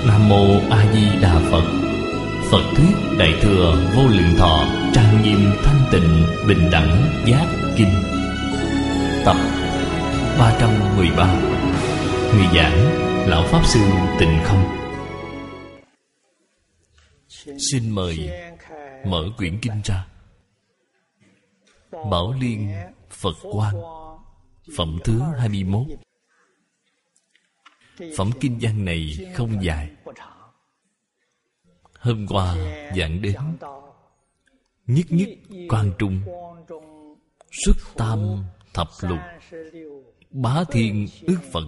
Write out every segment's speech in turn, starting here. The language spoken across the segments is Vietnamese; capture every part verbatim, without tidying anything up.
Nam Mô A Di Đà Phật. Phật thuyết Đại thừa Vô Lượng Thọ trang nghiêm thanh tịnh bình đẳng giác kinh, tập ba trăm mười ba. Người giảng Lão Pháp Sư Tịnh Không. Xin mời mở quyển kinh ra. Bảo Liên Phật Quang, phẩm thứ hai mươi mốt. Phẩm kinh văn này không dài. Hôm qua giảng đến nhất nhất quan trung, xuất tam thập lục, bá thiên ước Phật.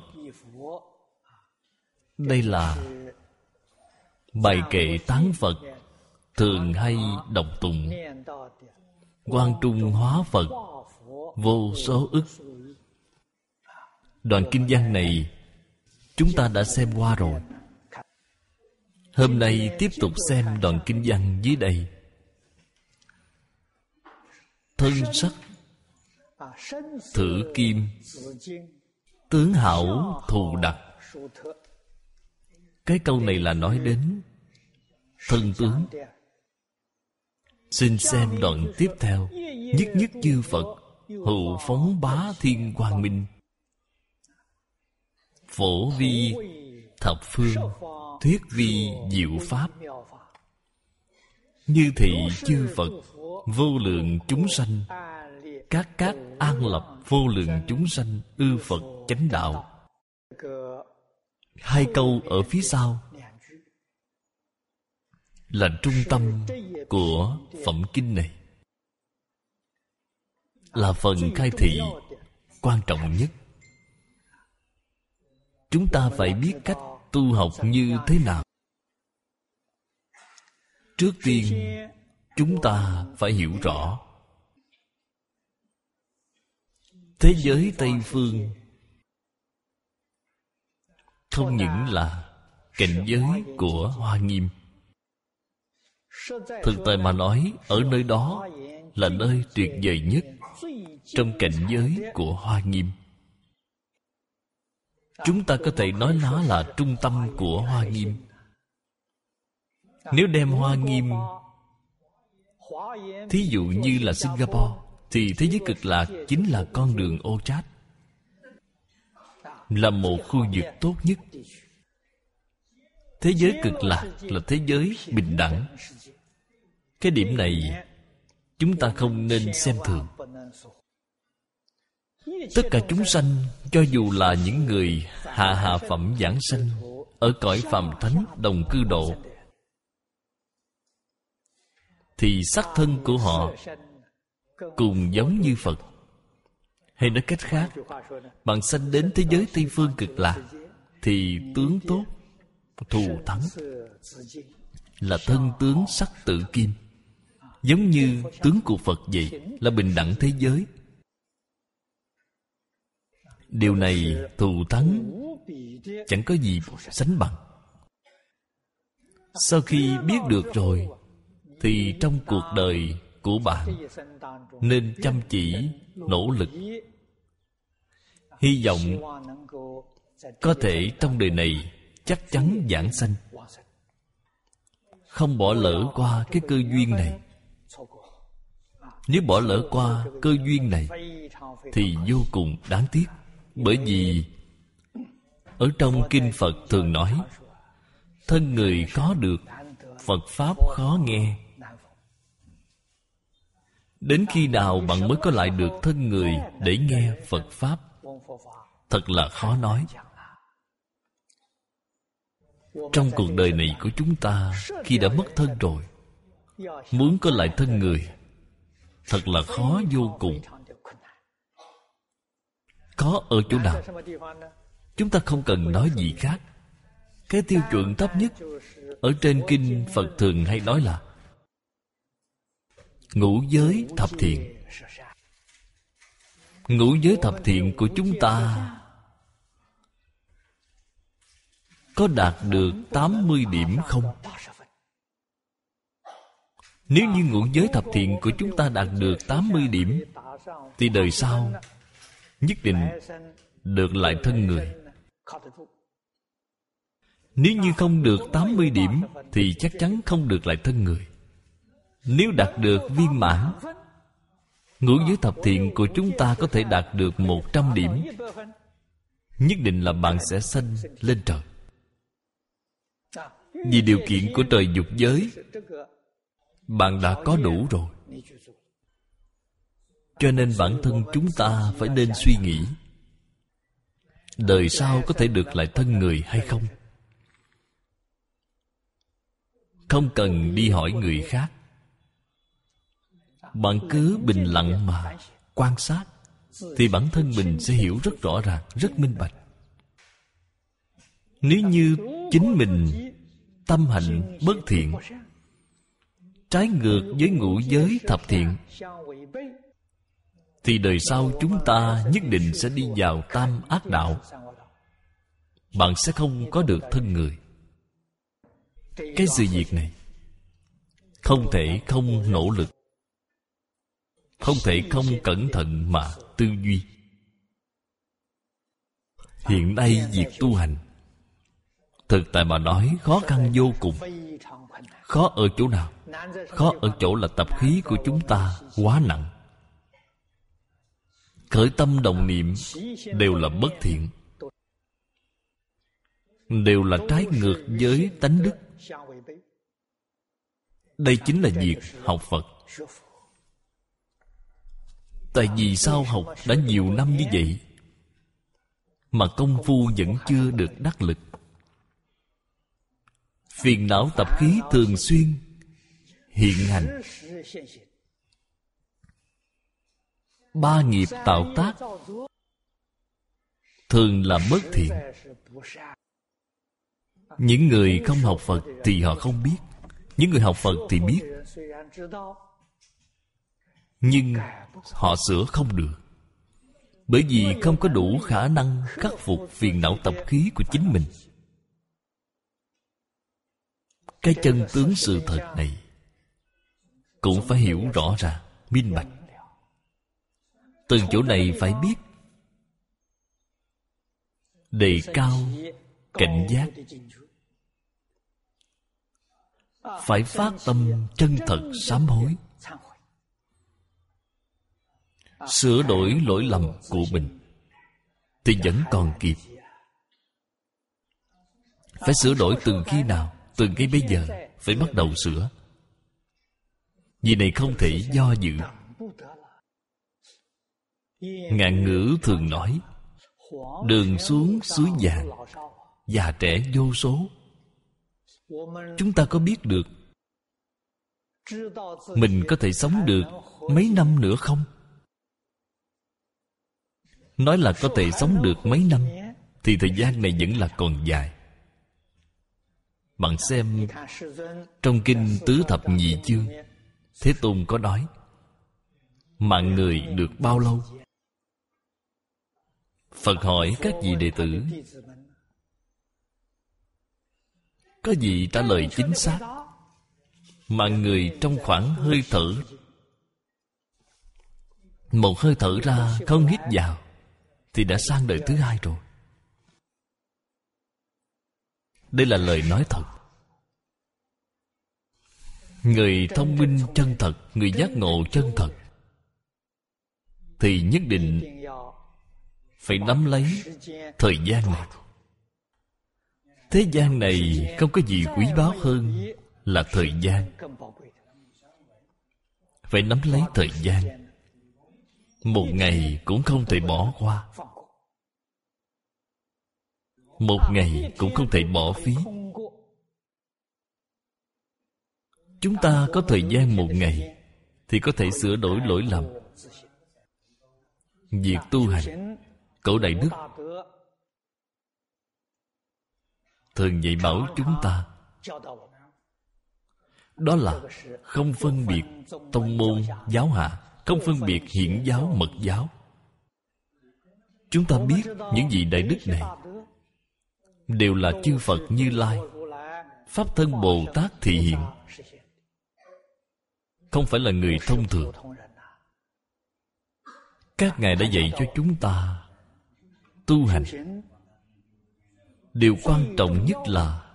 Đây là bài kệ tán Phật thường hay đọc tụng. Quan trung hóa Phật vô số ức. Đoạn kinh văn này chúng ta đã xem qua rồi. Hôm nay tiếp tục xem đoạn kinh văn dưới đây. Thân sắc thử kim, tướng hảo thù đặc. Cái câu này là nói đến thân tướng. Xin xem đoạn tiếp theo. Nhất nhất chư Phật, hữu phóng bá thiên quang minh, phổ vi thập phương, thuyết vi diệu pháp. Như thị chư Phật, vô lượng chúng sanh, các các an lập vô lượng chúng sanh, ư Phật chánh đạo. Hai câu ở phía sau là trung tâm của phẩm kinh này, là phần khai thị quan trọng nhất. Chúng ta phải biết cách tu học như thế nào. Trước tiên chúng ta phải hiểu rõ thế giới Tây Phương không những là cảnh giới của Hoa Nghiêm. Thực tại mà nói, ở nơi đó là nơi tuyệt vời nhất trong cảnh giới của Hoa Nghiêm. Chúng ta có thể nói nó là trung tâm của Hoa Nghiêm. Nếu đem Hoa Nghiêm thí dụ như là Singapore, thì thế giới Cực Lạc chính là con đường ô trát, là một khu vực tốt nhất. Thế giới Cực Lạc là thế giới bình đẳng. Cái điểm này chúng ta không nên xem thường. Tất cả chúng sanh, cho dù là những người hạ hạ phẩm giảng sanh, ở cõi phàm thánh đồng cư độ, thì sắc thân của họ cùng giống như Phật. Hay nói cách khác, bạn sanh đến thế giới Tây Phương Cực Lạc thì tướng tốt, thù thắng, là thân tướng sắc tự kim, giống như tướng của Phật vậy, là bình đẳng thế giới. Điều này thù thắng chẳng có gì sánh bằng. Sau khi biết được rồi, thì trong cuộc đời của bạn nên chăm chỉ nỗ lực, hy vọng có thể trong đời này chắc chắn vãng sanh, không bỏ lỡ qua cái cơ duyên này. Nếu bỏ lỡ qua cơ duyên này thì vô cùng đáng tiếc. Bởi vì ở trong kinh Phật thường nói, thân người có được, Phật Pháp khó nghe. Đến khi nào bạn mới có lại được thân người để nghe Phật Pháp? Thật là khó nói. Trong cuộc đời này của chúng ta, khi đã mất thân rồi, muốn có lại thân người thật là khó vô cùng. Khó ở chỗ nào? Chúng ta không cần nói gì khác. Cái tiêu chuẩn thấp nhất ở trên kinh Phật thường hay nói là ngũ giới thập thiện. Ngũ giới thập thiện của chúng ta có đạt được tám mươi điểm không? Nếu như ngũ giới thập thiện của chúng ta đạt được tám mươi điểm, thì đời sau nhất định được lại thân người. Nếu như không được tám mươi điểm thì chắc chắn không được lại thân người. Nếu đạt được viên mãn, ngũ giới thập thiện của chúng ta có thể đạt được một trăm điểm, nhất định là bạn sẽ sanh lên trời. Vì điều kiện của trời dục giới, bạn đã có đủ rồi. Cho nên bản thân chúng ta phải nên suy nghĩ, đời sau có thể được lại thân người hay không. Không cần đi hỏi người khác, bạn cứ bình lặng mà quan sát, thì bản thân mình sẽ hiểu rất rõ ràng, rất minh bạch. Nếu như chính mình tâm hạnh bất thiện, trái ngược với ngũ giới thập thiện, thì đời sau chúng ta nhất định sẽ đi vào tam ác đạo. Bạn sẽ không có được thân người. Cái sự việc này không thể không nỗ lực, không thể không cẩn thận mà tư duy. Hiện nay việc tu hành, thực tại mà nói, khó khăn vô cùng. Khó ở chỗ nào? Khó ở chỗ là tập khí của chúng ta quá nặng. Khởi tâm động niệm đều là bất thiện, đều là trái ngược với tánh đức. Đây chính là việc học Phật. Tại vì sao học đã nhiều năm như vậy mà công phu vẫn chưa được đắc lực? Phiền não tập khí thường xuyên hiện hành. Ba nghiệp tạo tác thường là bất thiện. Những người không học Phật thì họ không biết. Những người học Phật thì biết, nhưng họ sửa không được, bởi vì không có đủ khả năng khắc phục phiền não tập khí của chính mình. Cái chân tướng sự thật này cũng phải hiểu rõ ràng, minh bạch. Từ chỗ này phải biết đề cao cảnh giác, phải phát tâm chân thật sám hối, sửa đổi lỗi lầm của mình thì vẫn còn kịp. Phải sửa đổi từ khi nào? Từ ngay bây giờ phải bắt đầu sửa. Vì này không thể do dự. Ngạn ngữ thường nói, đường xuống suối vàng, già trẻ vô số. Chúng ta có biết được mình có thể sống được mấy năm nữa không? Nói là có thể sống được mấy năm thì thời gian này vẫn là còn dài. Bạn xem trong kinh Tứ Thập Nhị Chương, Thế Tôn có nói mạng người được bao lâu? Phật hỏi các vị đệ tử, có vị trả lời chính xác. Mạng người trong khoảng hơi thở, một hơi thở ra không hít vào thì đã sang đời thứ hai rồi. Đây là lời nói thật. Người thông minh chân thật, người giác ngộ chân thật thì nhất định phải nắm lấy thời gian này. Thế gian này không có gì quý báu hơn là thời gian. Phải nắm lấy thời gian. Một ngày cũng không thể bỏ qua, một ngày cũng không thể bỏ phí. Chúng ta có thời gian một ngày thì có thể sửa đổi lỗi lầm. Việc tu hành, Cổ Đại Đức thường dạy bảo chúng ta, đó là không phân biệt tông môn giáo hạ, không phân biệt hiển giáo mật giáo. Chúng ta biết những vị đại đức này đều là chư Phật Như Lai, Pháp Thân Bồ Tát thị hiện, không phải là người thông thường. Các ngài đã dạy cho chúng ta tu hành. Điều quan trọng nhất là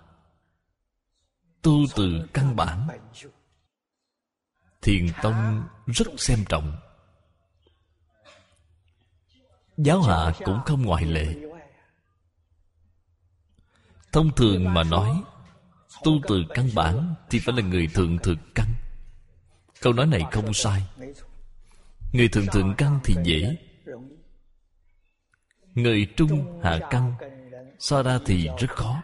tu từ căn bản. Thiền tông rất xem trọng, giáo hạ cũng không ngoại lệ. Thông thường mà nói, tu từ căn bản thì phải là người thượng thượng căn. Câu nói này không sai. Người thượng thượng căn thì dễ, người trung hạ căn so ra thì rất khó.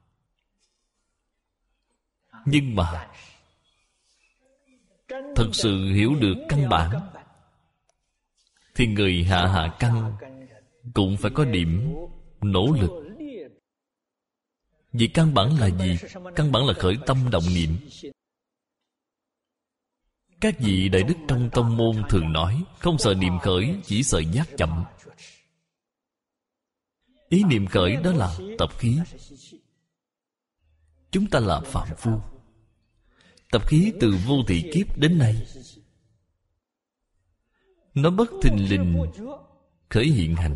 Nhưng mà thật sự hiểu được căn bản thì người hạ hạ căn cũng phải có điểm nỗ lực. Vì căn bản là gì? Căn bản là khởi tâm động niệm. Các vị đại đức trong tông môn thường nói, không sợ niệm khởi, chỉ sợ giác chậm. Ý niệm khởi đó là tập khí. Chúng ta là phàm phu, tập khí từ vô thị kiếp đến nay, nó bất thình lình khởi hiện hành.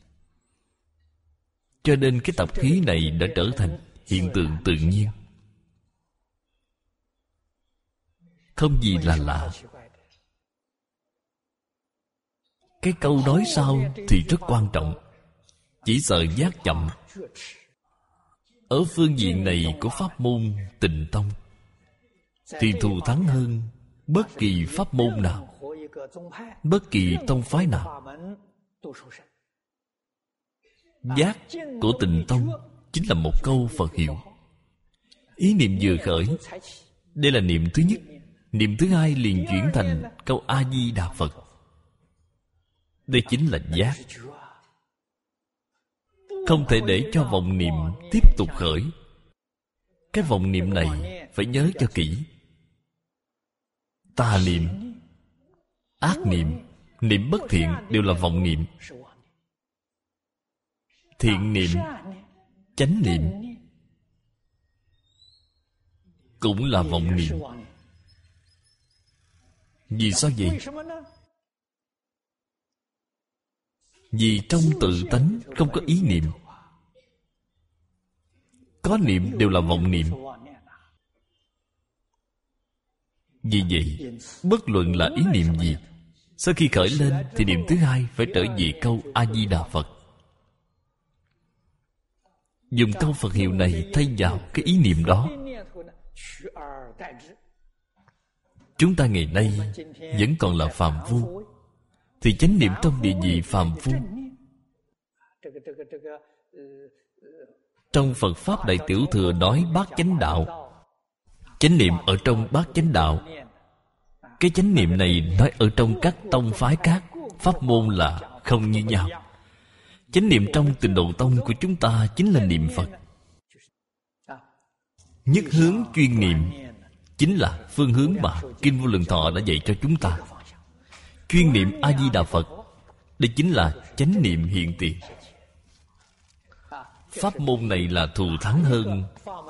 Cho nên cái tập khí này đã trở thành hiện tượng tự nhiên, không gì là lạ. Cái câu nói sau thì rất quan trọng, chỉ sợ giác chậm. Ở phương diện này của pháp môn Tịnh Tông thì thù thắng hơn bất kỳ pháp môn nào, bất kỳ tông phái nào. Giác của Tịnh Tông chính là một câu Phật hiệu. Ý niệm vừa khởi, đây là niệm thứ nhất. Niệm thứ hai liền chuyển thành câu A-di-đà Phật. Đây chính là giác. Không thể để cho vọng niệm tiếp tục khởi. Cái vọng niệm này phải nhớ cho kỹ. Tà niệm, ác niệm, niệm bất thiện đều là vọng niệm. Thiện niệm, chánh niệm cũng là vọng niệm. Vì sao vậy? Vì trong tự tánh không có ý niệm. Có niệm đều là vọng niệm. Vì vậy, bất luận là ý niệm gì, sau khi khởi lên thì niệm thứ hai phải trở về câu A-di-đà Phật. Dùng câu Phật hiệu này thay vào cái ý niệm đó. Chúng ta ngày nay vẫn còn là phàm phu, thì chánh niệm trong địa vị phàm phu. Trong Phật Pháp Đại Tiểu Thừa nói bát chánh đạo. Chánh niệm ở trong bát chánh đạo. Cái chánh niệm này nói ở trong các tông phái khác, pháp môn là không như nhau. Chánh niệm trong Tịnh Độ Tông của chúng ta chính là niệm Phật. Nhất hướng chuyên niệm chính là phương hướng mà Kinh Vô Lượng Thọ đã dạy cho chúng ta. Chuyên niệm A-di-đà Phật, đây chính là chánh niệm hiện tiền. Pháp môn này là thù thắng hơn,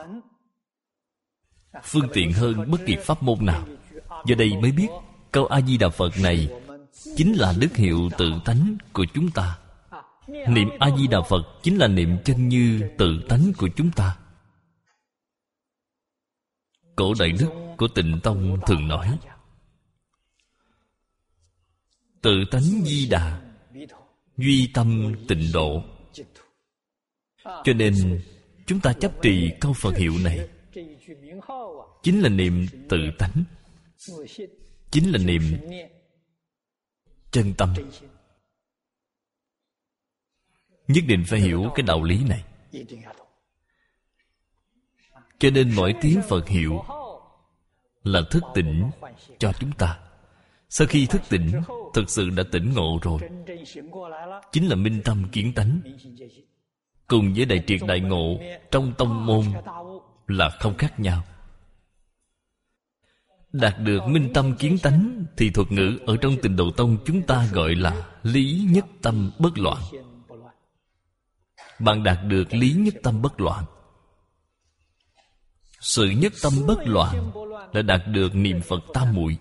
phương tiện hơn bất kỳ pháp môn nào. Giờ đây mới biết câu A-di-đà Phật này chính là đức hiệu tự tánh của chúng ta. Niệm A-di-đà Phật chính là niệm chân như tự tánh của chúng ta. Cổ đại đức của Tịnh Tông thường nói, tự tánh di đà, duy tâm tịnh độ. Cho nên chúng ta chấp trì câu Phật hiệu này, chính là niệm tự tánh, chính là niệm chân tâm. Nhất định phải hiểu cái đạo lý này. Cho nên mỗi tiếng Phật hiệu là thức tỉnh cho chúng ta. Sau khi thức tỉnh, thực sự đã tỉnh ngộ rồi, chính là minh tâm kiến tánh. Cùng với đại triệt đại ngộ trong tông môn là không khác nhau. Đạt được minh tâm kiến tánh thì thuật ngữ ở trong Tịnh Độ Tông chúng ta gọi là lý nhất tâm bất loạn. Bạn đạt được lý nhất tâm bất loạn. Sự nhất tâm bất loạn là đạt được niệm Phật tam muội.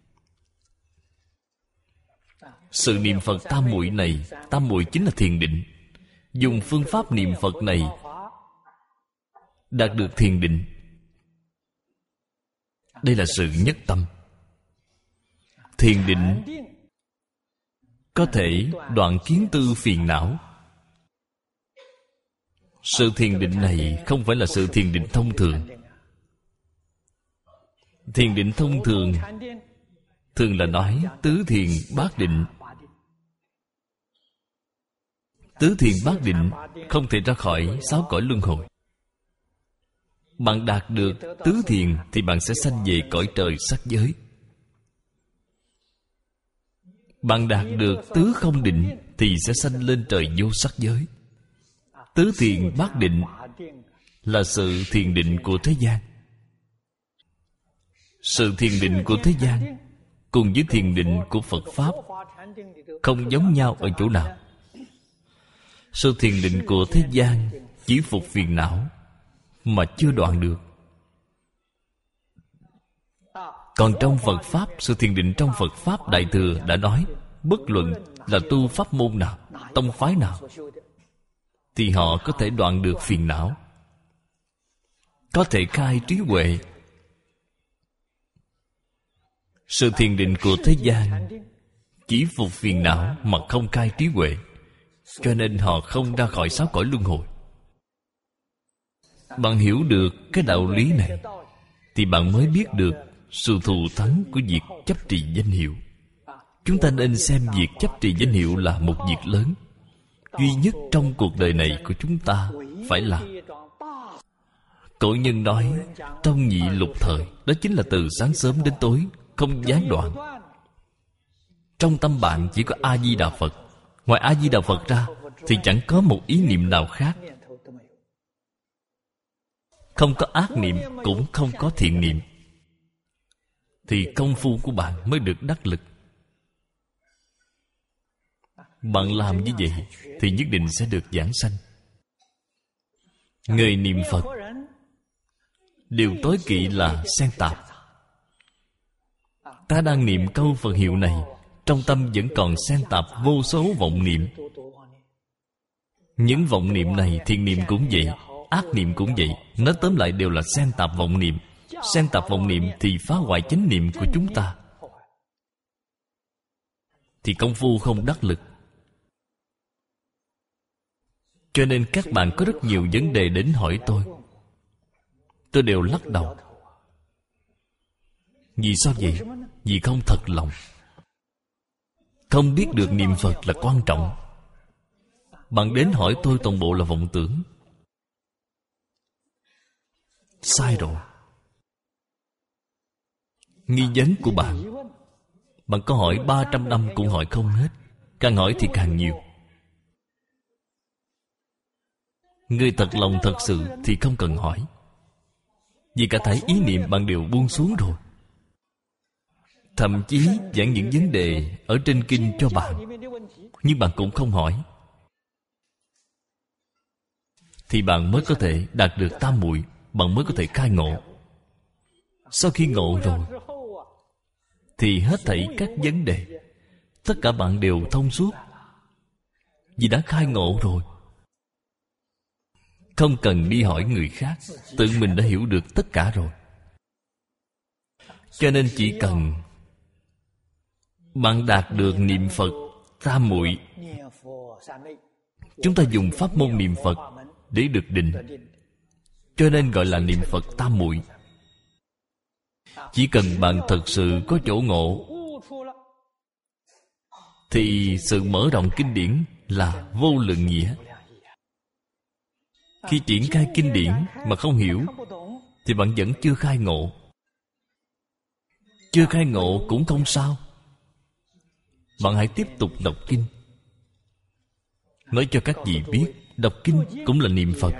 Sự niệm Phật tam muội này, tam muội chính là thiền định. Dùng phương pháp niệm Phật này đạt được thiền định. Đây là sự nhất tâm. Thiền định có thể đoạn kiến tư phiền não. Sự thiền định này không phải là sự thiền định thông thường. Thiền định thông thường thường là nói tứ thiền bát định. Tứ thiền bát định không thể ra khỏi sáu cõi luân hồi. Bạn đạt được tứ thiền thì bạn sẽ sanh về cõi trời sắc giới. Bạn đạt được tứ không định thì sẽ sanh lên trời vô sắc giới. Tứ thiền bát định là sự thiền định của thế gian. Sự thiền định của thế gian cùng với thiền định của Phật Pháp không giống nhau ở chỗ nào? Sự thiền định của thế gian chỉ phục phiền não mà chưa đoạn được. Còn trong Phật Pháp, sự thiền định trong Phật Pháp Đại Thừa đã nói, bất luận là tu pháp môn nào, tông phái nào, thì họ có thể đoạn được phiền não, có thể khai trí huệ. Sự thiền định của thế gian chỉ phục phiền não mà không khai trí huệ, cho nên họ không ra khỏi sáu cõi luân hồi. Bạn hiểu được cái đạo lý này thì bạn mới biết được sự thù thắng của việc chấp trì danh hiệu. Chúng ta nên xem việc chấp trì danh hiệu là một việc lớn, duy nhất trong cuộc đời này của chúng ta phải làm. Cổ nhân nói trong nhị lục thời, đó chính là từ sáng sớm đến tối, không gián đoạn. Trong tâm bạn chỉ có A-di-đà Phật. Ngoài A-di-đà Phật ra thì chẳng có một ý niệm nào khác. Không có ác niệm, cũng không có thiện niệm, thì công phu của bạn mới được đắc lực. Bạn làm như vậy thì nhất định sẽ được giảng sanh. Người niệm Phật điều tối kỵ là xen tạp. Ta đang niệm câu Phật hiệu này, trong tâm vẫn còn xen tạp vô số vọng niệm. Những vọng niệm này, thiện niệm cũng vậy, ác niệm cũng vậy. Nói tóm lại đều là xen tạp vọng niệm. Xen tạp vọng niệm thì phá hoại chánh niệm của chúng ta, thì công phu không đắc lực. Cho nên các bạn có rất nhiều vấn đề đến hỏi tôi, tôi đều lắc đầu. Vì sao vậy? Vì không thật lòng, không biết được niệm Phật là quan trọng. Bạn đến hỏi tôi toàn bộ là vọng tưởng. Sai rồi. Nghi vấn của bạn, bạn có hỏi ba trăm năm cũng hỏi không hết, càng hỏi thì càng nhiều. Người thật lòng thật sự thì không cần hỏi, vì cả thảy ý niệm bạn đều buông xuống rồi. Thậm chí giảng những vấn đề ở trên kinh cho bạn, nhưng bạn cũng không hỏi, thì bạn mới có thể đạt được tam muội, bạn mới có thể khai ngộ. Sau khi ngộ rồi thì hết thảy các vấn đề, tất cả bạn đều thông suốt, vì đã khai ngộ rồi. Không cần đi hỏi người khác, tự mình đã hiểu được tất cả rồi. Cho nên chỉ cần bạn đạt được niệm Phật tam muội, chúng ta dùng pháp môn niệm Phật để được định, cho nên gọi là niệm Phật tam muội. Chỉ cần bạn thật sự có chỗ ngộ, thì sự mở rộng kinh điển là vô lượng nghĩa. Khi triển khai kinh điển mà không hiểu, thì bạn vẫn chưa khai ngộ. Chưa khai ngộ cũng không sao, bạn hãy tiếp tục đọc kinh. Nói cho các vị biết, đọc kinh cũng là niệm Phật.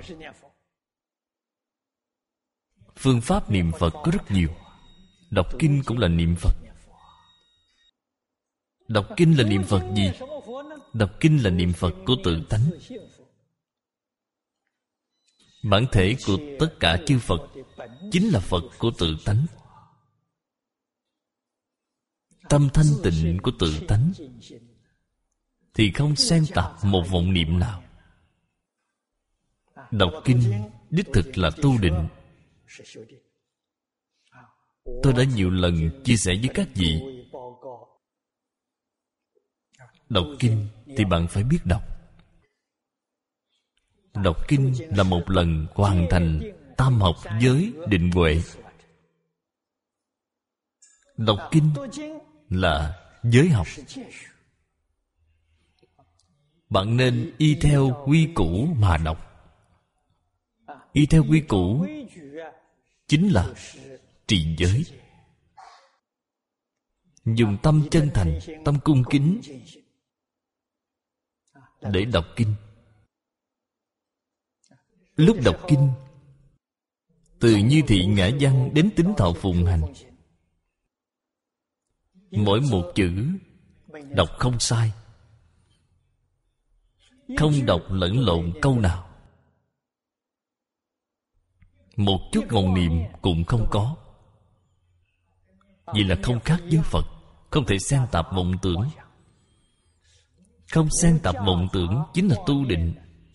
Phương pháp niệm Phật có rất nhiều. Đọc kinh cũng là niệm Phật. Đọc kinh là niệm Phật gì? Đọc kinh là niệm Phật của tự tánh. Bản thể của tất cả chư Phật chính là Phật của tự tánh. Tâm thanh tịnh của tự tánh thì không xen tạp một vọng niệm nào. Đọc kinh đích thực là tu định. Tôi đã nhiều lần chia sẻ với các vị, đọc kinh thì bạn phải biết đọc. Đọc kinh là một lần hoàn thành tam học giới định huệ. Đọc kinh là giới học. Bạn nên y theo quy củ mà đọc. Y theo quy củ chính là trì giới. Dùng tâm chân thành, tâm cung kính để đọc kinh. Lúc đọc kinh, từ như thị ngã văn đến tính thọ phụng hành, mỗi một chữ đọc không sai, không đọc lẫn lộn câu nào, một chút ngọn niệm cũng không có. Vì là không khác với Phật, không thể xen tạp vọng tưởng. Không xen tạp vọng tưởng chính là tu định.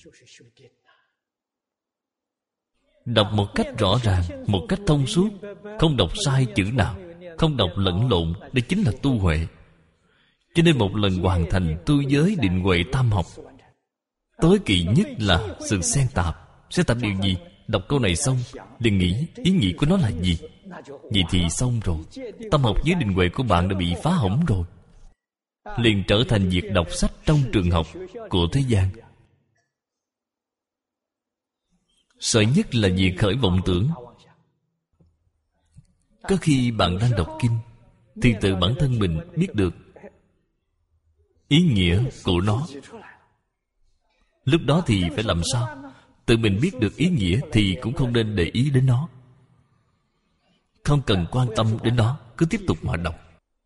Đọc một cách rõ ràng, một cách thông suốt, không đọc sai chữ nào, không đọc lẫn lộn, đây chính là tu huệ. Cho nên một lần hoàn thành tu giới định huệ tam học, tối kỵ nhất là sự xen tạp. Xen tạp điều gì? Đọc câu này xong liền nghĩ ý nghĩa của nó là gì. Vậy thì xong rồi, tâm học giới định huệ của bạn đã bị phá hỏng rồi, liền trở thành việc đọc sách trong trường học của thế gian. Sợ nhất là việc khởi vọng tưởng. Có khi bạn đang đọc kinh thì tự bản thân mình biết được ý nghĩa của nó. Lúc đó thì phải làm sao? Tự mình biết được ý nghĩa thì cũng không nên để ý đến nó, không cần quan tâm đến nó, cứ tiếp tục mà đọc.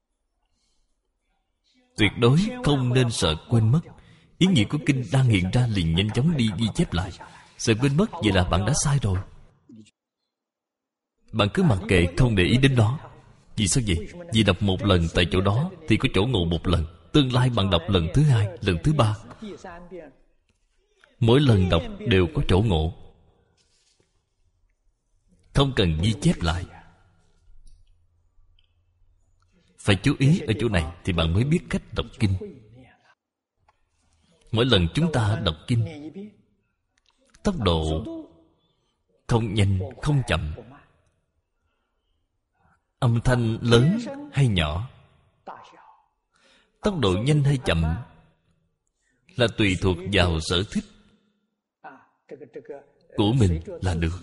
Tuyệt đối không nên sợ quên mất. Ý nghĩa của kinh đang hiện ra liền nhanh chóng đi ghi chép lại. Sợ quên mất, vậy là bạn đã sai rồi. Bạn cứ mặc kệ, không để ý đến nó. Vì sao vậy? Vì đọc một lần tại chỗ đó thì có chỗ ngộ một lần. Tương lai bạn đọc lần thứ hai, lần thứ ba, mỗi lần đọc đều có chỗ ngộ, không cần ghi chép lại. Phải chú ý ở chỗ này thì bạn mới biết cách đọc kinh. Mỗi lần chúng ta đọc kinh, tốc độ không nhanh không chậm, âm thanh lớn hay nhỏ, tốc độ nhanh hay chậm là tùy thuộc vào sở thích của mình là được.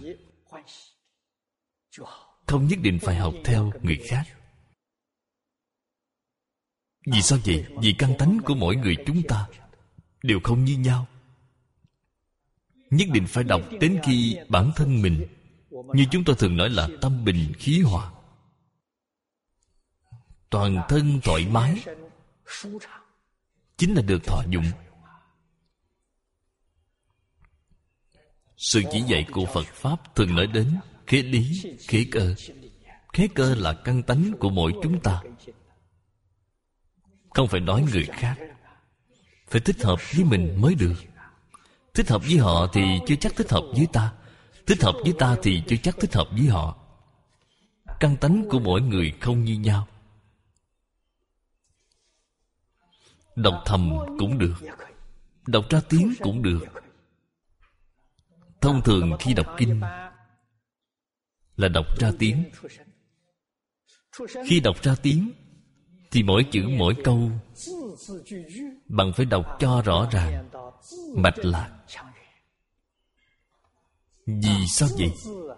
Không nhất định phải học theo người khác. Vì sao vậy? Vì căn tánh của mỗi người chúng ta đều không như nhau. Nhất định phải đọc đến khi bản thân mình, như chúng tôi thường nói là tâm bình khí hòa, toàn thân thoải mái, chính là được thọ dụng. Sự chỉ dạy của Phật Pháp thường nói đến khế lý, khế cơ. Khế cơ là căn tánh của mỗi chúng ta, không phải nói người khác. Phải thích hợp với mình mới được. Thích hợp với họ thì chưa chắc thích hợp với ta. Thích hợp với ta thì chưa chắc thích hợp với họ. Căn tánh của mỗi người không như nhau. Đọc thầm cũng được, đọc ra tiếng cũng được. Thông thường khi đọc kinh là đọc ra tiếng. Khi đọc ra tiếng thì mỗi chữ mỗi câu bạn phải đọc cho rõ ràng, mạch lạc. Vì sao vậy?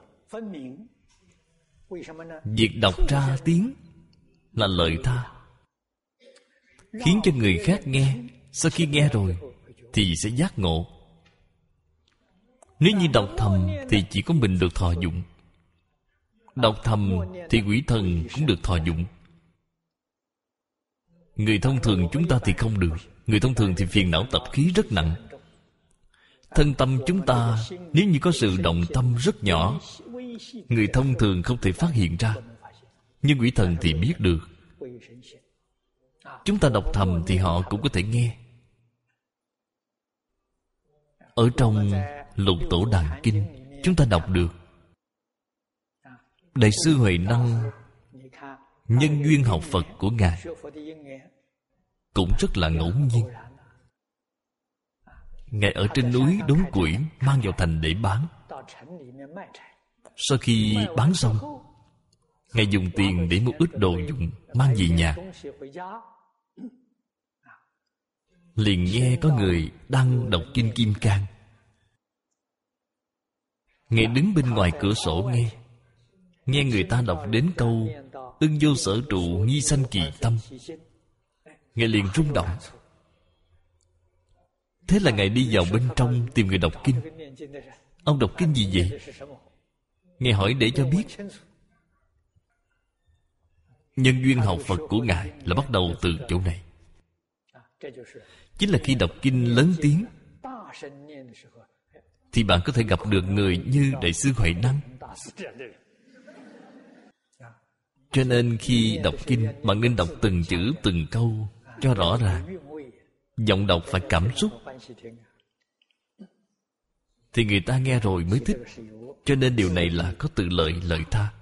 Việc đọc ra tiếng là lợi tha, khiến cho người khác nghe, sau khi nghe rồi thì sẽ giác ngộ. Nếu như đọc thầm thì chỉ có mình được thọ dụng. Đọc thầm thì quỷ thần cũng được thọ dụng. Người thông thường chúng ta thì không được. Người thông thường thì phiền não tập khí rất nặng. Thân tâm chúng ta nếu như có sự động tâm rất nhỏ, người thông thường không thể phát hiện ra, nhưng quỷ thần thì biết được. Chúng ta đọc thầm thì họ cũng có thể nghe. Ở trong Lục Tổ Đàn Kinh chúng ta đọc được Đại sư Huệ Năng nhân duyên học Phật của Ngài cũng rất là ngẫu nhiên. Ngài ở trên núi đốn củi mang vào thành để bán. Sau khi bán xong, Ngài dùng tiền để mua ít đồ dùng mang về nhà. Liền nghe có người đang đọc kinh Kim Cang. Ngài đứng bên ngoài cửa sổ nghe. Nghe người ta đọc đến câu ưng vô sở trụ nhi sanh kỳ tâm, Ngài liền rung động. Thế là Ngài đi vào bên trong tìm người đọc kinh. Ông đọc kinh gì vậy? Ngài hỏi để cho biết. Nhân duyên học Phật của Ngài là bắt đầu từ chỗ này. Chính là khi đọc kinh lớn tiếng thì bạn có thể gặp được người như Đại sư Huệ Năng. Cho nên khi đọc kinh, bạn nên đọc từng chữ từng câu cho rõ ràng. Giọng đọc phải cảm xúc thì người ta nghe rồi mới thích. Cho nên điều này là có tự lợi lợi tha.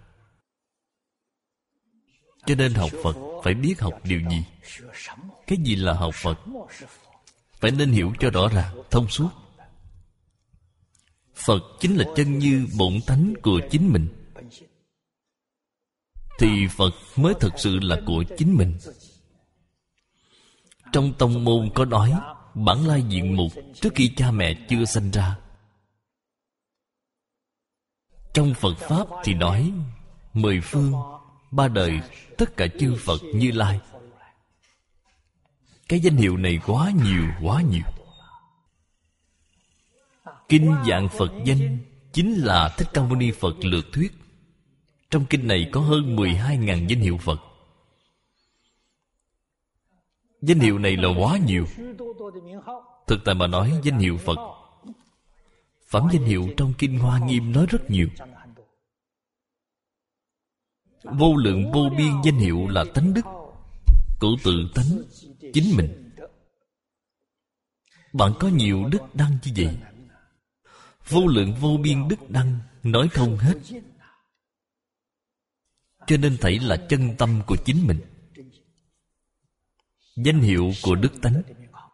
Cho nên học Phật phải biết học điều gì. Cái gì là học Phật? Phải nên hiểu cho rõ ràng, thông suốt. Phật chính là chân như bổn tánh của chính mình, thì Phật mới thực sự là của chính mình. Trong tông môn có nói bản lai diện mục trước khi cha mẹ chưa sanh ra. Trong Phật Pháp thì nói mười phương, ba đời, tất cả chư Phật Như Lai. Cái danh hiệu này quá nhiều, quá nhiều. Kinh Vạn Phật Danh chính là Thích Ca Mâu Ni Phật lược thuyết. Trong kinh này có hơn mười hai nghìn danh hiệu Phật. Danh hiệu này là quá nhiều. Thực tại mà nói, danh hiệu Phật, phẩm danh hiệu trong Kinh Hoa Nghiêm nói rất nhiều. Vô lượng vô biên danh hiệu là tánh đức của tự tánh chính mình. Bạn có nhiều đức đăng như vậy, vô lượng vô biên đức đăng nói không hết. Cho nên thảy là chân tâm của chính mình. Danh hiệu của đức tánh,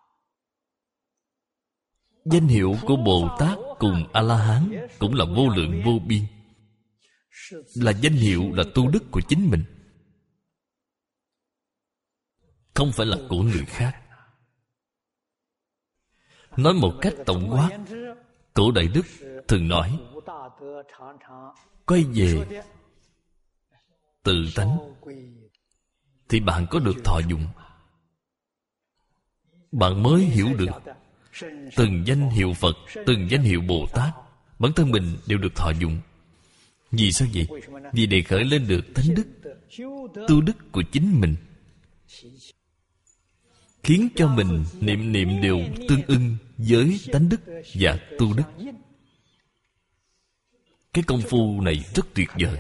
danh hiệu của Bồ Tát cùng A-la-hán cũng là vô lượng vô biên. Là danh hiệu, là tu đức của chính mình, không phải là của người khác. Nói một cách tổng quát, Cổ Đại Đức thường nói quay về tự tánh thì bạn có được thọ dụng. Bạn mới hiểu được từng danh hiệu Phật, từng danh hiệu Bồ Tát, bản thân mình đều được thọ dụng. Vì sao vậy? Vì để khởi lên được tánh đức, tu đức của chính mình, khiến cho mình niệm niệm đều tương ưng với tánh đức và tu đức. Cái công phu này rất tuyệt vời.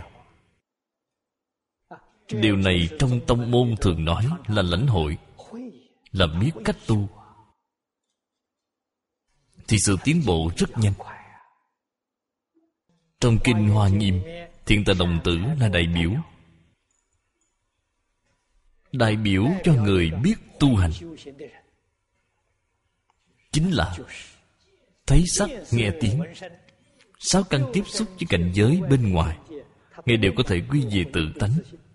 Điều này trong tông môn thường nói là lãnh hội, là biết cách tu, thì sự tiến bộ rất nhanh. Trong Kinh Hoa Nghiêm, Thiện Tà Đồng Tử là đại biểu. Đại biểu cho người biết tu hành. Chính là thấy sắc, nghe tiếng, sáu căn tiếp xúc với cảnh giới bên ngoài, Ngài đều có thể quy về tự tánh.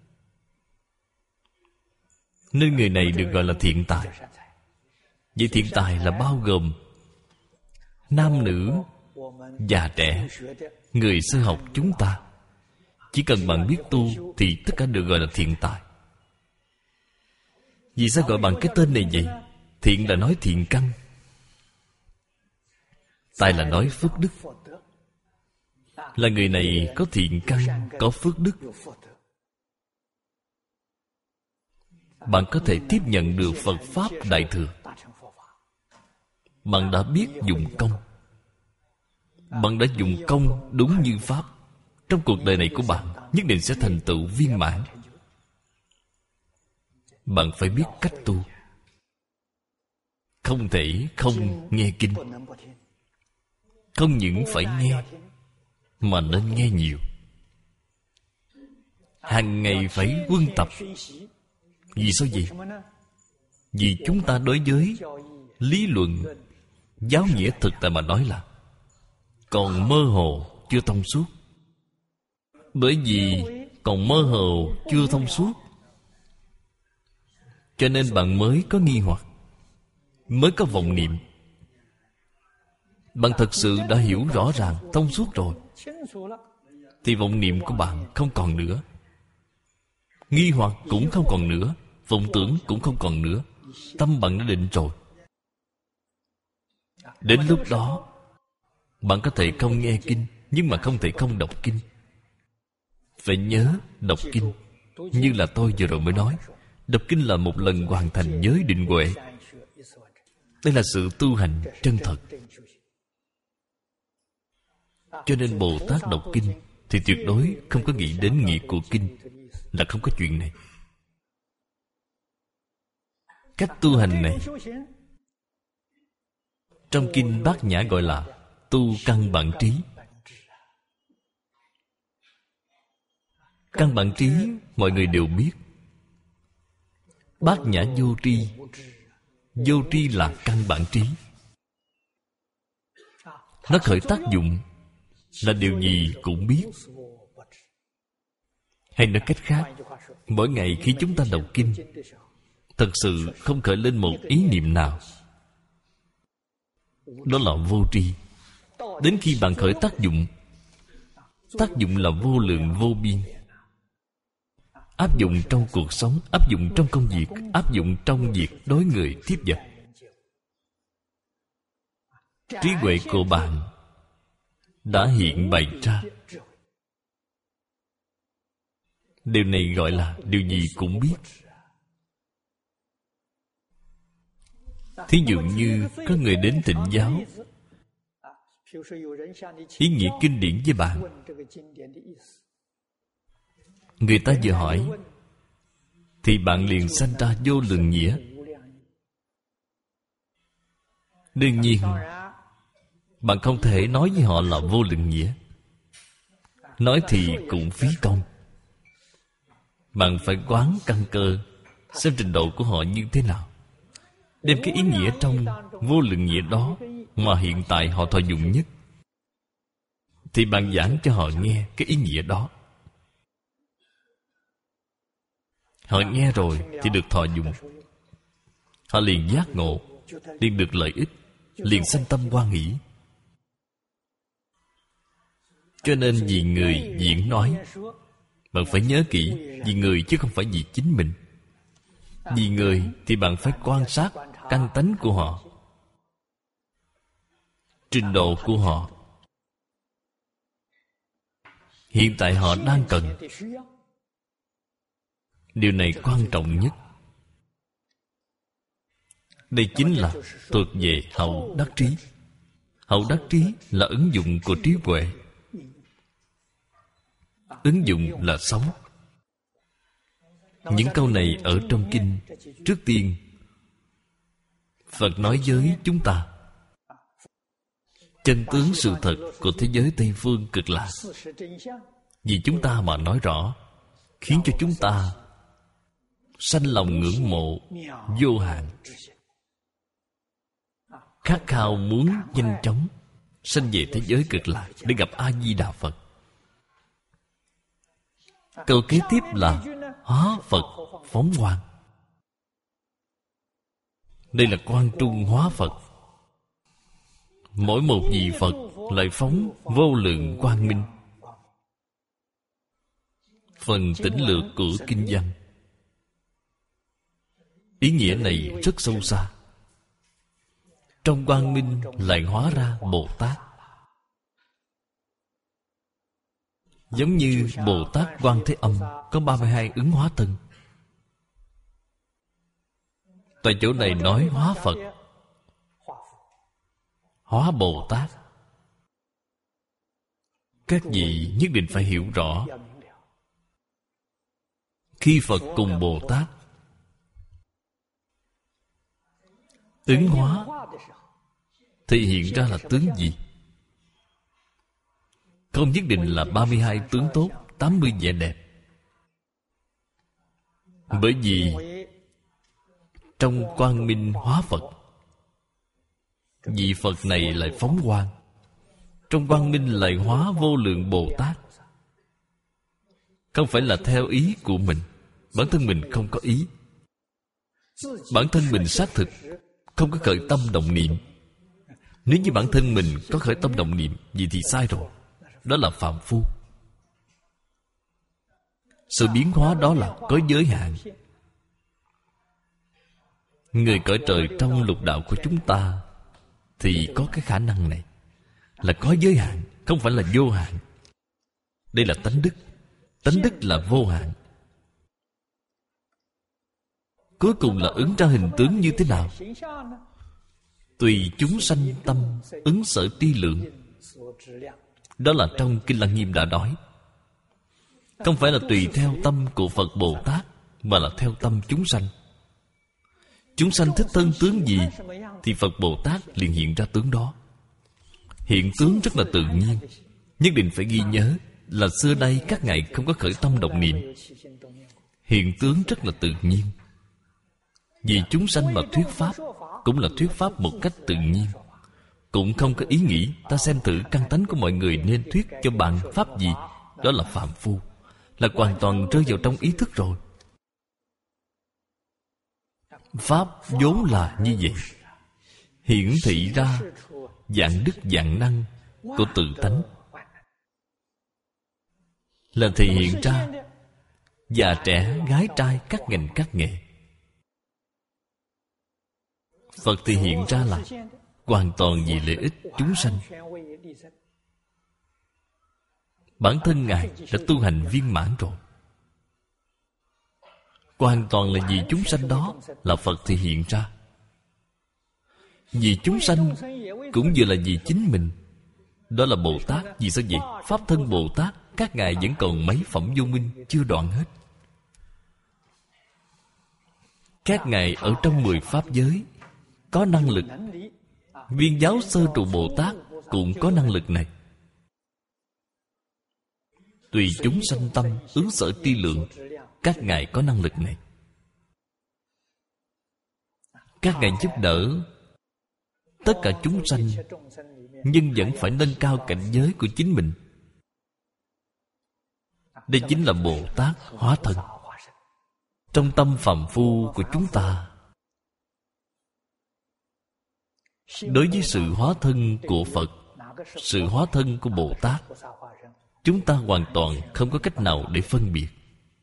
Nên người này được gọi là thiện tài. Vậy thiện tài là bao gồm nam nữ, già trẻ, người sơ học chúng ta. Chỉ cần bạn biết tu thì tất cả được gọi là thiện tài. Vì sao gọi bằng cái tên này vậy? Thiện là nói thiện căn, tài là nói phước đức. Là người này có thiện căn, có phước đức, bạn có thể tiếp nhận được Phật Pháp Đại Thừa. Bạn đã biết dùng công, bạn đã dùng công đúng như Pháp. Trong cuộc đời này của bạn nhất định sẽ thành tựu viên mãn. Bạn phải biết cách tu, không thể không nghe kinh. Không những phải nghe, mà nên nghe nhiều. hàng ngày phải quân tập. Vì sao vậy? Vì chúng ta đối với lý luận, giáo nghĩa thực tại mà nói là còn mơ hồ, chưa thông suốt. Bởi vì còn mơ hồ, chưa thông suốt, cho nên bạn mới có nghi hoặc, mới có vọng niệm. Bạn thật sự đã hiểu rõ ràng, thông suốt rồi, thì vọng niệm của bạn không còn nữa, nghi hoặc cũng không còn nữa, vọng tưởng cũng không còn nữa. Tâm bạn đã định rồi. Đến lúc đó, bạn có thể không nghe kinh, nhưng mà không thể không đọc kinh. Phải nhớ đọc kinh. Như là tôi vừa rồi mới nói, đọc kinh là một lần hoàn thành giới định huệ. Đây là sự tu hành chân thật. Cho nên Bồ Tát đọc kinh thì tuyệt đối không có nghĩ đến nghĩa của kinh, là không có chuyện này. Cách tu hành này trong kinh Bát Nhã gọi là tu căn bản trí. Căn bản trí mọi người đều biết. Bát Nhã vô tri. Vô tri là căn bản trí. Nó khởi tác dụng là điều gì cũng biết. Hay nói cách khác, mỗi ngày khi chúng ta đọc kinh, thật sự không khởi lên một ý niệm nào, đó là vô tri. Đến khi bạn khởi tác dụng, tác dụng là vô lượng vô biên. Áp dụng trong cuộc sống, áp dụng trong công việc, áp dụng trong việc đối người tiếp vật. Trí huệ của bạn đã hiện bày ra. Điều này gọi là điều gì cũng biết. Thí dụ như có người đến Tịnh giáo, ý nghĩa kinh điển với bạn, người ta vừa hỏi, thì bạn liền sanh ra vô lượng nghĩa. Đương nhiên, bạn không thể nói với họ là vô lượng nghĩa. Nói thì cũng phí công. Bạn phải quán căn cơ, xem trình độ của họ như thế nào, đem cái ý nghĩa trong vô lượng nghĩa đó mà hiện tại họ thọ dụng nhất, thì bạn giảng cho họ nghe cái ý nghĩa đó. Họ nghe rồi thì được thọ dụng. Họ liền giác ngộ, liền được lợi ích, liền sanh tâm hoan hỷ. Cho nên vì người diễn nói, bạn phải nhớ kỹ, vì người chứ không phải vì chính mình. Vì người thì bạn phải quan sát căn tánh của họ, trình độ của họ, hiện tại họ đang cần. Điều này quan trọng nhất. Đây chính là thuộc về hậu đắc trí. Hậu đắc trí là ứng dụng của trí huệ. Ứng dụng là sống. Những câu này ở trong kinh, trước tiên Phật nói với chúng ta chân tướng sự thật của thế giới Tây Phương Cực Lạc. Vì chúng ta mà nói rõ, khiến cho chúng ta sanh lòng ngưỡng mộ vô hạn, khát khao muốn nhanh chóng sanh về thế giới Cực Lạc để gặp A Di Đà Phật. Câu kế tiếp là hóa Phật phóng quang. Đây là quang trung hóa Phật. Mỗi một vị Phật lại phóng vô lượng quang minh. Phần tĩnh lược của kinh văn, ý nghĩa này rất sâu xa. Trong quang minh lại hóa ra Bồ Tát. Giống như Bồ Tát Quan Thế Âm có ba mươi hai ứng hóa thân. Tại chỗ này nói hóa Phật, hóa Bồ Tát. Các vị nhất định phải hiểu rõ, khi Phật cùng Bồ Tát ứng hóa thì hiện ra là tướng gì? Không nhất định là ba mươi hai tướng tốt, tám mươi vẻ đẹp. Bởi vì trong quang minh hóa Phật, vị Phật này lại phóng quang. Trong quang minh lại hóa vô lượng Bồ Tát. Không phải là theo ý của mình. Bản thân mình không có ý. Bản thân mình xác thực không có khởi tâm động niệm. Nếu như bản thân mình có khởi tâm động niệm, vậy thì sai rồi. Đó là phàm phu. Sự biến hóa đó là có giới hạn. Người cõi trời trong lục đạo của chúng ta thì có cái khả năng này, là có giới hạn, không phải là vô hạn. Đây là tánh đức. Tánh đức là vô hạn. Cuối cùng là ứng ra hình tướng như thế nào? Tùy chúng sanh tâm ứng sở tri lượng. Đó là trong Kinh Lăng Nghiêm đã nói. Không phải là tùy theo tâm của Phật Bồ Tát, mà là theo tâm chúng sanh. Chúng sanh thích thân tướng gì thì Phật Bồ Tát liền hiện ra tướng đó. Hiện tướng rất là tự nhiên. Nhất định phải ghi nhớ là xưa đây các ngài không có khởi tâm động niệm. Hiện tướng rất là tự nhiên. Vì chúng sanh mà thuyết pháp, cũng là thuyết pháp một cách tự nhiên. Cũng không có ý nghĩ ta xem thử căn tánh của mọi người nên thuyết cho bạn pháp gì. Đó là phàm phu, là hoàn toàn rơi vào trong ý thức rồi. Pháp vốn là như vậy, hiển thị ra dạng đức dạng năng của tự tánh, là thể hiện ra già trẻ gái trai các ngành các nghề. Phật thì hiện ra là hoàn toàn vì lợi ích chúng sanh. Bản thân Ngài đã tu hành viên mãn rồi. Hoàn toàn là vì chúng sanh đó là Phật thì hiện ra. Vì chúng sanh cũng vừa là vì chính mình. Đó là Bồ Tát. Vì sao vậy? Pháp thân Bồ Tát các ngài vẫn còn mấy phẩm vô minh chưa đoạn hết. Các ngài ở trong mười pháp giới có năng lực. Viên giáo sơ trụ Bồ Tát cũng có năng lực này. Tùy chúng sanh tâm ứng sở tri lượng, các ngài có năng lực này. Các ngài giúp đỡ tất cả chúng sanh, nhưng vẫn phải nâng cao cảnh giới của chính mình. Đây chính là Bồ Tát hóa thân. Trong tâm phàm phu của chúng ta, đối với sự hóa thân của Phật, sự hóa thân của Bồ Tát, chúng ta hoàn toàn không có cách nào để phân biệt.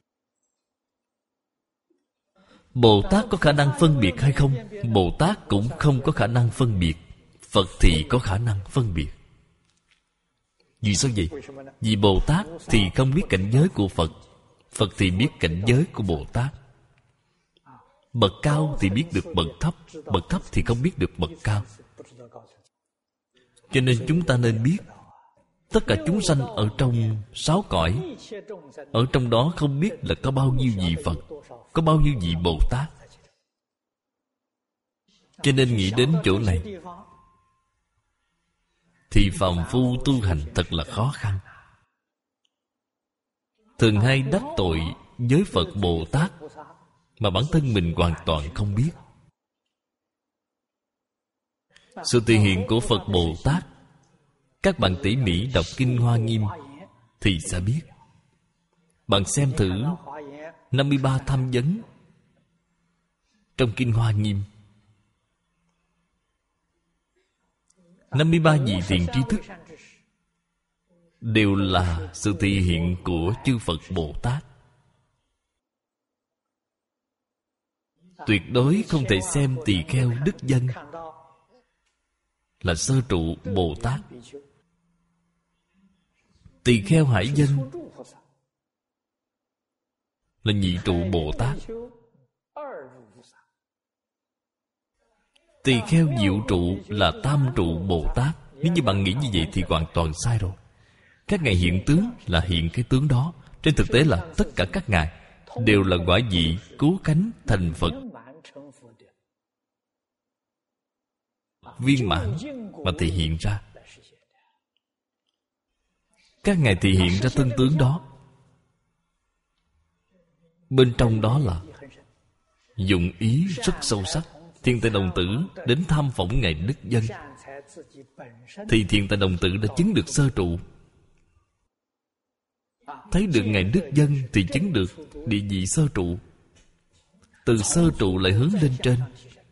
Bồ Tát có khả năng phân biệt hay không? Bồ Tát cũng không có khả năng phân biệt. Phật thì có khả năng phân biệt. Vì sao vậy? Vì Bồ Tát thì không biết cảnh giới của Phật, Phật thì biết cảnh giới của Bồ Tát. Bậc cao thì biết được bậc thấp, bậc thấp thì không biết được bậc cao. Cho nên chúng ta nên biết tất cả chúng sanh ở trong sáu cõi, ở trong đó không biết là có bao nhiêu vị Phật, có bao nhiêu vị Bồ Tát. Cho nên nghĩ đến chỗ này thì phàm phu tu hành thật là khó khăn. Thường hay đắc tội với Phật Bồ Tát mà bản thân mình hoàn toàn không biết. Sự thể hiện của Phật Bồ Tát, các bạn tỉ mỉ đọc Kinh Hoa Nghiêm thì sẽ biết. Bạn xem thử năm mươi ba tham vấn trong Kinh Hoa Nghiêm. năm mươi ba vị thiện tri thức đều là sự thể hiện của chư Phật Bồ Tát. Tuyệt đối không thể xem tỳ kheo đức dân là sơ trụ Bồ Tát. Tỳ kheo hải dân là nhị trụ Bồ Tát. Tỳ kheo diệu trụ là tam trụ Bồ Tát. Nếu như bạn nghĩ như vậy thì hoàn toàn sai rồi. Các ngài hiện tướng là hiện cái tướng đó. Trên thực tế là tất cả các ngài đều là quả vị cứu cánh thành Phật viên mãn mà thể hiện ra. Các ngài thể hiện ra thân tướng đó, bên trong đó là dụng ý rất sâu sắc. Thiền tài đồng tử đến tham phỏng Ngài Đức Dân, thì Thiền tài đồng tử đã chứng được sơ trụ. Thấy được Ngài Đức Dân thì chứng được địa vị sơ trụ. Từ sơ trụ lại hướng lên trên.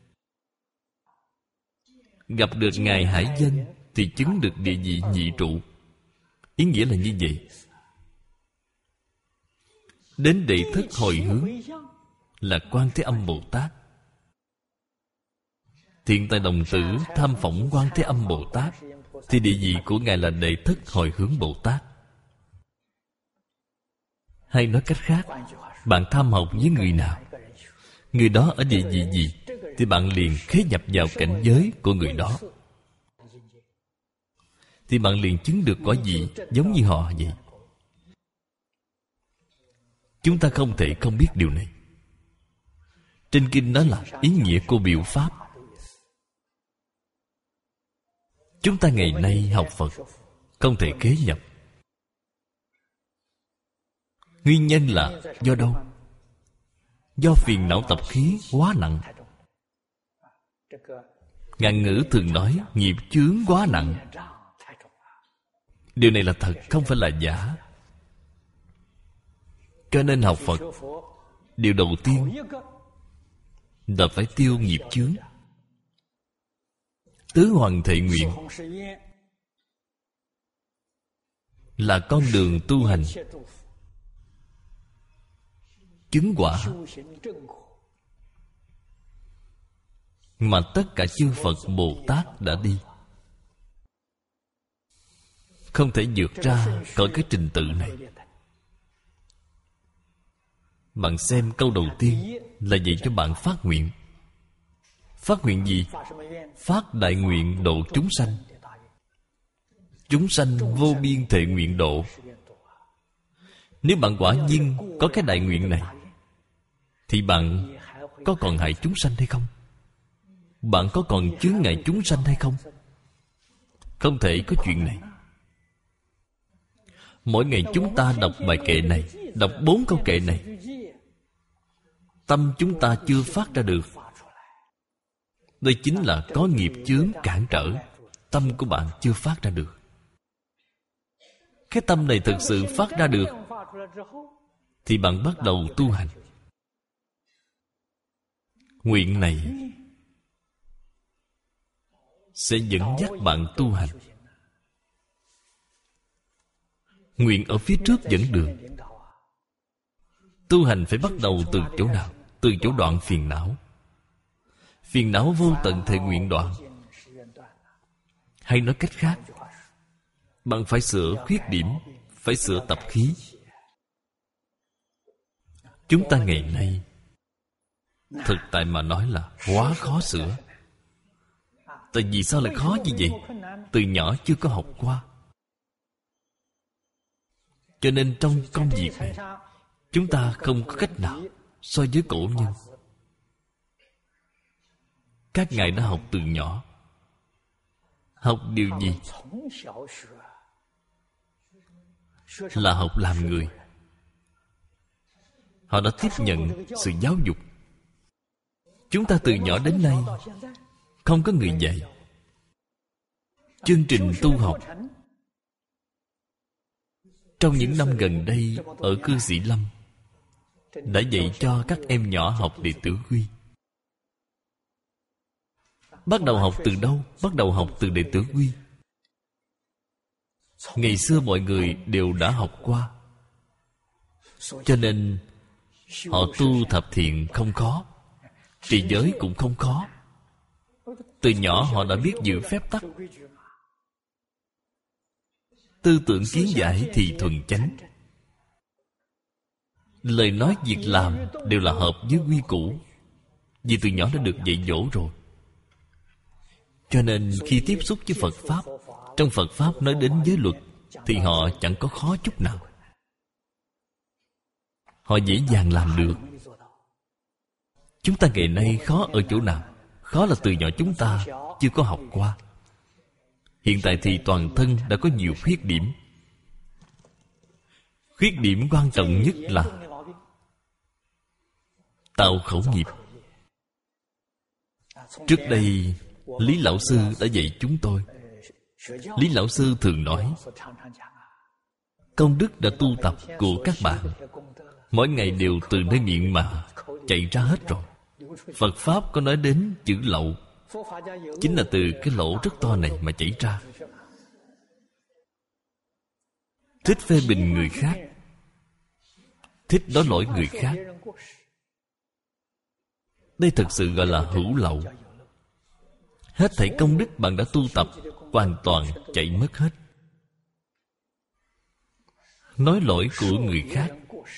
Gặp được Ngài Hải Dân thì chứng được địa vị nhị trụ. Ý nghĩa là như vậy. Đến đệ thất hồi hướng là Quan Thế Âm Bồ Tát. Thiện tài đồng tử tham phỏng Quan Thế Âm Bồ Tát, thì địa vị của Ngài là đệ thất hồi hướng Bồ Tát. Hay nói cách khác, bạn tham học với người nào, người đó ở địa vị gì, thì bạn liền khế nhập vào cảnh giới của người đó, thì bạn liền chứng được quả vị giống như họ vậy. Chúng ta không thể không biết điều này. Trên kinh nói là ý nghĩa của biểu pháp. Chúng ta ngày nay học Phật không thể khế nhập. Nguyên nhân là do đâu? Do phiền não tập khí quá nặng. Ngạn ngữ thường nói nghiệp chướng quá nặng. Điều này là thật, không phải là giả. Cho nên học Phật, điều đầu tiên là phải tiêu nghiệp chướng. Tứ Hoằng Thệ Nguyện là con đường tu hành chứng quả mà tất cả chư Phật Bồ Tát đã đi. Không thể vượt ra khỏi cái trình tự này. Bạn xem câu đầu tiên là dạy cho bạn phát nguyện. Phát nguyện gì? Phát đại nguyện độ chúng sanh. Chúng sanh vô biên thệ nguyện độ. Nếu bạn quả nhiên có cái đại nguyện này, thì bạn có còn hại chúng sanh hay không? Bạn có còn chướng ngại chúng sanh hay không? Không thể có chuyện này. Mỗi ngày chúng ta đọc bài kệ này, đọc bốn câu kệ này, tâm chúng ta chưa phát ra được. Đây chính là có nghiệp chướng cản trở. Tâm của bạn chưa phát ra được. Cái tâm này thực sự phát ra được, thì bạn bắt đầu tu hành. Nguyện này sẽ dẫn dắt bạn tu hành. Nguyện ở phía trước dẫn đường. Tu hành phải bắt đầu từ chỗ nào? Từ chỗ đoạn phiền não. Phiền não vô tận thệ nguyện đoạn. Hay nói cách khác, bạn phải sửa khuyết điểm, phải sửa tập khí. Chúng ta ngày nay thực tại mà nói là quá khó sửa. Tại vì sao lại khó như vậy? Từ nhỏ chưa có học qua. Cho nên trong công việc này, chúng ta không có cách nào so với cổ nhân. Các ngài đã học từ nhỏ. Học điều gì? Là học làm người. Họ đã tiếp nhận sự giáo dục. Chúng ta từ nhỏ đến nay không có người dạy. Chương trình tu học trong những năm gần đây ở Cư Sĩ Lâm đã dạy cho các em nhỏ học Đệ Tử Quy. Bắt đầu học từ đâu? Bắt đầu học từ Đệ Tử Quy. Ngày xưa mọi người đều đã học qua, cho nên họ tu thập thiện không khó, trì giới cũng không khó. Từ nhỏ họ đã biết giữ phép tắc. Tư tưởng kiến giải thì thuần chánh. Lời nói việc làm đều là hợp với quy củ, vì từ nhỏ đã được dạy dỗ rồi. Cho nên khi tiếp xúc với Phật Pháp, trong Phật Pháp nói đến giới luật, thì họ chẳng có khó chút nào. Họ dễ dàng làm được. Chúng ta ngày nay khó ở chỗ nào? Khó là từ nhỏ chúng ta chưa có học qua. Hiện tại thì toàn thân đã có nhiều khuyết điểm. Khuyết điểm quan trọng nhất là tạo khẩu nghiệp. Trước đây Lý Lão Sư đã dạy chúng tôi. Lý Lão Sư thường nói, công đức đã tu tập của các bạn mỗi ngày đều từ nơi miệng mà chạy ra hết rồi. Phật Pháp có nói đến chữ lậu, chính là từ cái lỗ rất to này mà chảy ra. Thích phê bình người khác, thích nói lỗi người khác, đây thực sự gọi là hữu lậu. Hết thảy công đức bạn đã tu tập hoàn toàn chạy mất hết. Nói lỗi của người khác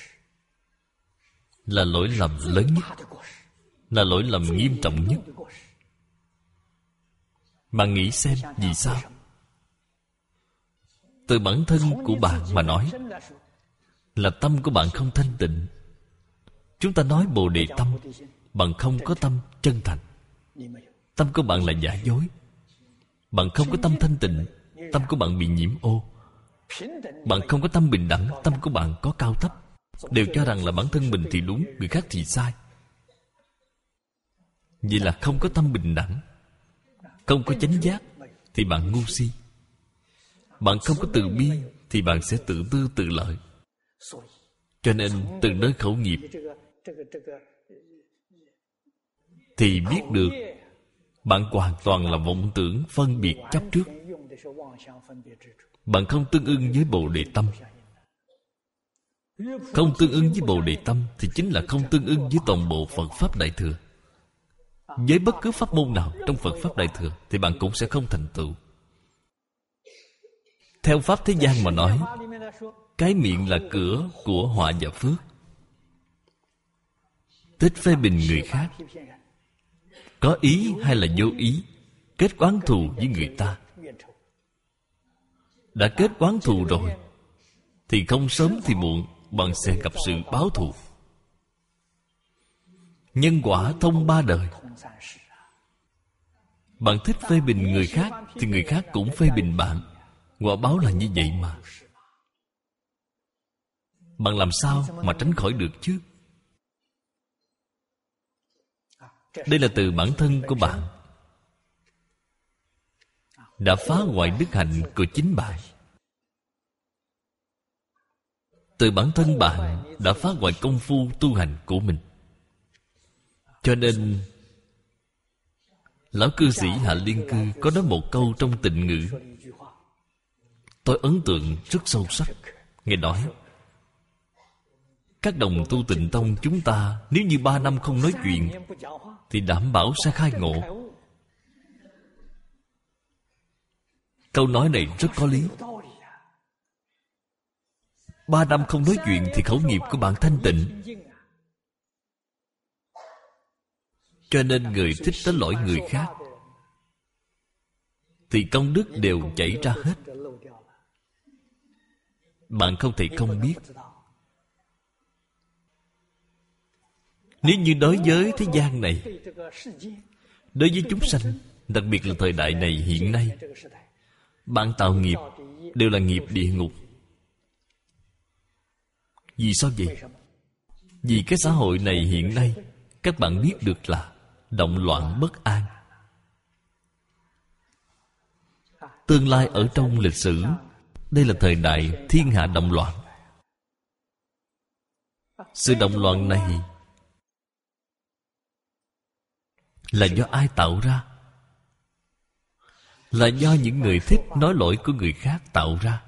là lỗi lầm lớn nhất, là lỗi lầm nghiêm trọng nhất. Bạn nghĩ xem vì sao? Từ bản thân của bạn mà nói, là tâm của bạn không thanh tịnh. Chúng ta nói Bồ Đề tâm, bạn không có tâm chân thành. Tâm của bạn là giả dối. Bạn không có tâm thanh tịnh, tâm của bạn bị nhiễm ô. Bạn không có tâm bình đẳng, tâm của bạn có cao thấp, đều cho rằng là bản thân mình thì đúng, người khác thì sai. Vậy là không có tâm bình đẳng, không có chánh giác, thì bạn ngu si. Bạn không có từ bi, thì bạn sẽ tự tư tự lợi. Cho nên từ nơi khẩu nghiệp thì biết được bạn hoàn toàn là vọng tưởng phân biệt chấp trước. Bạn không tương ưng với Bồ Đề tâm. Không tương ưng với Bồ Đề tâm thì chính là không tương ưng với toàn bộ Phật Pháp Đại Thừa. Với bất cứ pháp môn nào trong Phật Pháp Đại Thừa thì bạn cũng sẽ không thành tựu. Theo Pháp thế gian mà nói, cái miệng là cửa của họa và phước. Thích phê bình người khác, có ý hay là vô ý, kết oán thù với người ta. Đã kết oán thù rồi thì không sớm thì muộn bạn sẽ gặp sự báo thù. Nhân quả thông ba đời. Bạn thích phê bình người khác thì người khác cũng phê bình bạn. Quả báo là như vậy mà. Bạn làm sao mà tránh khỏi được chứ? Đây là từ bản thân của bạn đã phá hoại đức hạnh của chính bạn. Từ bản thân bạn đã phá hoại công phu tu hành của mình. Cho nên Lão cư sĩ Hạ Liên Cư có nói một câu trong Tịnh Ngữ, tôi ấn tượng rất sâu sắc. Ngài nói, các đồng tu Tịnh Tông chúng ta nếu như ba năm không nói chuyện thì đảm bảo sẽ khai ngộ. Câu nói này rất có lý. Ba năm không nói chuyện thì khẩu nghiệp của bạn thanh tịnh. Cho nên người thích tới lỗi người khác thì công đức đều chảy ra hết. Bạn không thể không biết. Nếu như đối với thế gian này, đối với chúng sanh, đặc biệt là thời đại này hiện nay, bạn tạo nghiệp đều là nghiệp địa ngục. Vì sao vậy? Vì cái xã hội này hiện nay, các bạn biết được là động loạn bất an. Tương lai ở trong lịch sử, đây là thời đại thiên hạ động loạn. Sự động loạn này là do ai tạo ra? Là do những người thích nói lỗi của người khác tạo ra.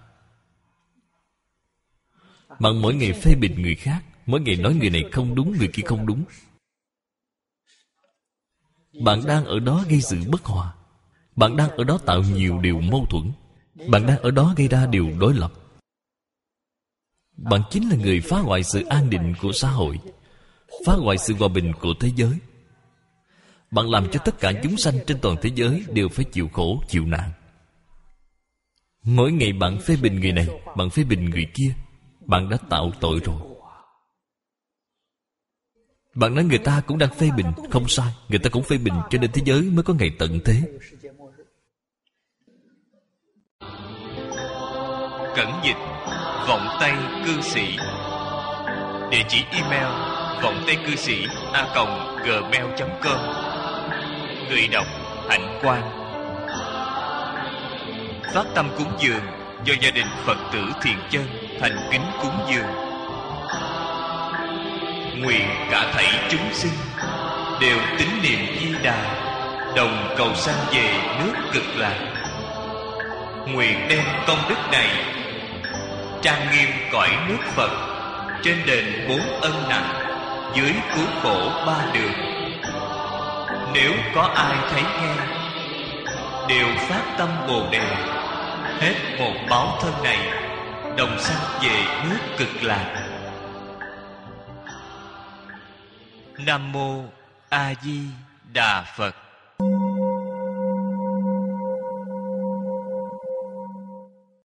Bạn mỗi ngày phê bình người khác, mỗi ngày nói người này không đúng, người kia không đúng. Bạn đang ở đó gây sự bất hòa. Bạn đang ở đó tạo nhiều điều mâu thuẫn. Bạn đang ở đó gây ra điều đối lập. Bạn chính là người phá hoại sự an định của xã hội, phá hoại sự hòa bình của thế giới. Bạn làm cho tất cả chúng sanh trên toàn thế giới đều phải chịu khổ, chịu nạn. Mỗi ngày bạn phê bình người này, bạn phê bình người kia, bạn đã tạo tội rồi. Bạn nói người ta cũng đang phê bình, không sai, người ta cũng phê bình, cho nên thế giới mới có ngày tận thế. Cẩn dịch Vọng Tây Cư Sĩ. Địa chỉ email vọng tây cư sĩ a còng gmail chấm com. tuệ độc, hạnh quan. Phát tâm cúng dường do gia đình Phật tử thiện chân thành kính cúng dường. Nguyện cả thảy chúng sinh đều tín niệm Di Đà, đồng cầu sanh về nước Cực Lạc. Nguyện đem công đức này trang nghiêm cõi nước Phật, trên đền bốn ân nặng, dưới cứu khổ ba đường. Nếu có ai thấy nghe, đều phát tâm Bồ Đề, hết một báo thân này, đồng sanh về nước Cực Lạc. Nam mô A Di Đà Phật.